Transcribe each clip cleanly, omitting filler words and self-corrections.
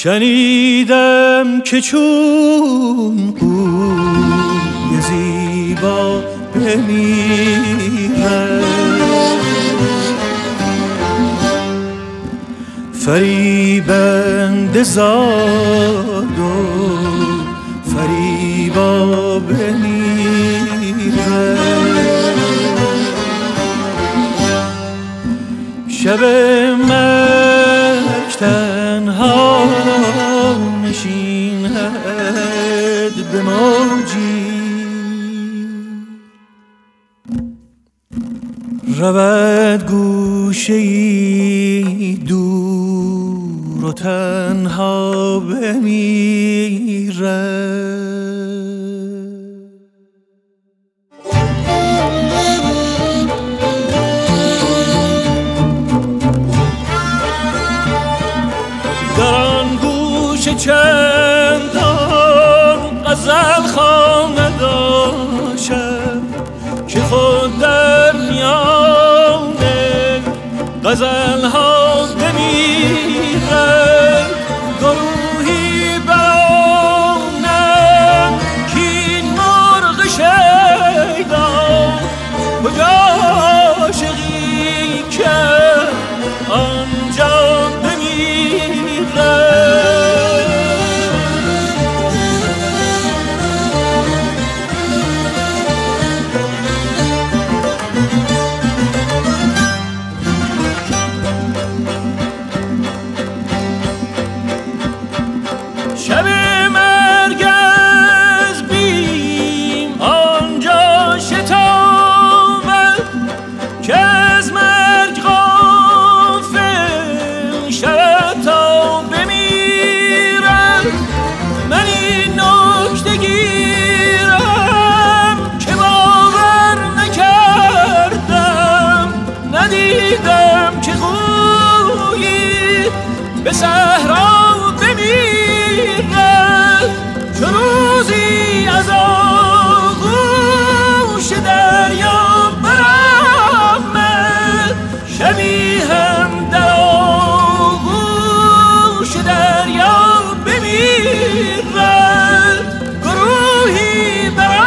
شنیدم که چون قوی زیبا بمیرد فریبنده زاد و فریبا بمیرد شب مرگ تنها نشیند به موجی رود گوشه‌ای دور و تنها بمیرد چندان غزل خانه داشتم که خود در میان غزل ها بمیرد گروهی برانم که این مرغ شیدان کجا عاشقی کرد آنجا بمیرد به صحرا بمیرد چو روزی از آغوش دریا برآمد شبی هم در آغوش دریا بمیرد گروهی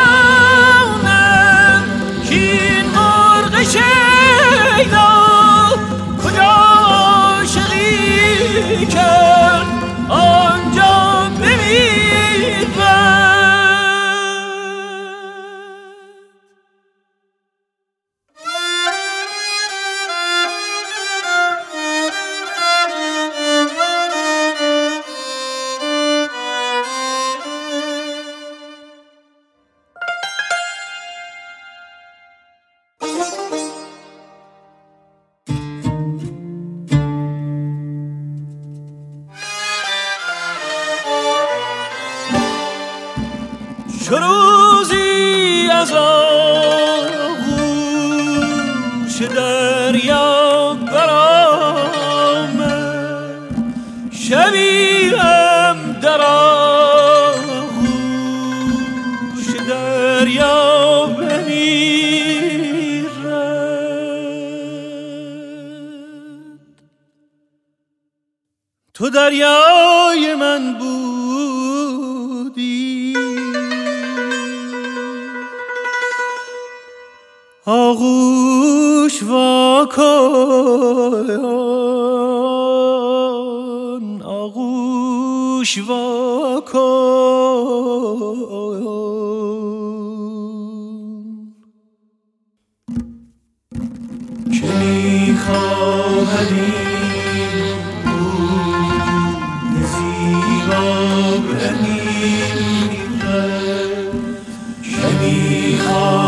برآمد کاین مرغ شیدا کرد آنجا بمیرد چو روزی از آغوش دریا برآمد شبی هم در آغوش دریا بمیرد تو دریای من بودی آغوش واکن آغوش واکن که میخواهد این روی زیبا بمیرد که میخواهد